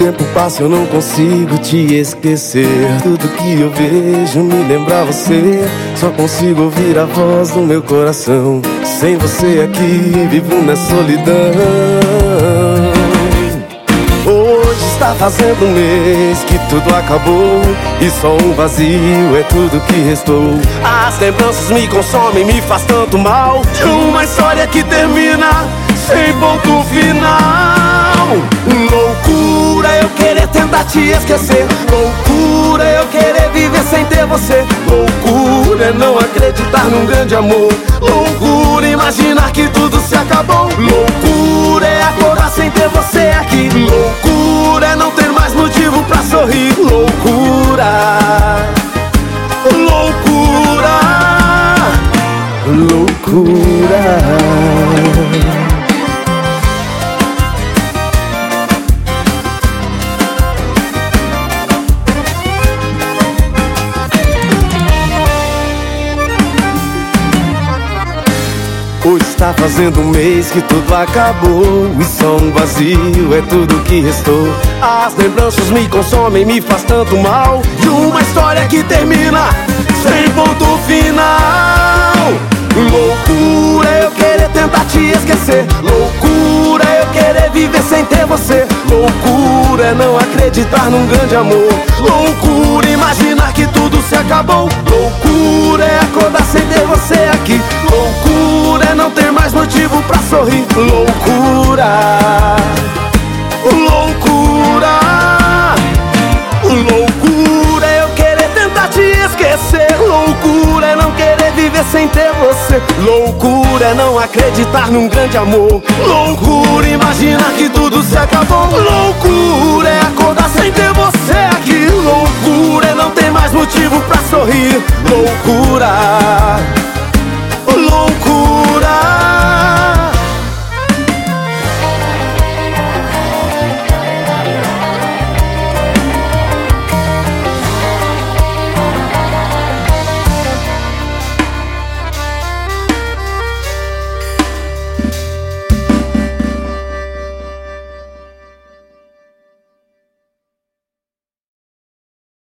tempo passa eu não consigo te esquecer. Tudo que eu vejo me lembra você. Só consigo ouvir a voz do meu coração. Sem você aqui vivo na solidão. Hoje está fazendo um mês que tudo acabou e só um vazio é tudo que restou. As lembranças me consomem, me faz tanto mal. Uma história que termina sem ponto final. Loucura eu querer tentar te esquecer. Loucura eu querer viver sem ter você. Loucura é não acreditar num grande amor. Loucura imaginar que tudo se acabou. Loucura é acordar sem ter você aqui. Loucura é não ter mais motivo pra sorrir. Loucura, loucura, loucura. Hoje está fazendo um mês que tudo acabou e só um vazio é tudo que restou. As lembranças me consomem, me faz tanto mal. E uma história que termina sem ponto final. Loucura eu querer tentar te esquecer. Loucura eu querer viver sem ter você. Loucura é não acreditar num grande amor. Loucura imaginar que tudo se acabou. Loucura é acordar sem ter você aqui. Loucura é não ter mais motivo pra sorrir. Loucura, loucura, loucura eu querer tentar te esquecer. Loucura é não querer viver sem ter você. Loucura é não acreditar num grande amor. Loucura imaginar que tudo se acabou. Loucura é acordar sem ter você aqui. Loucura é não ter mais motivo pra sorrir. Loucura,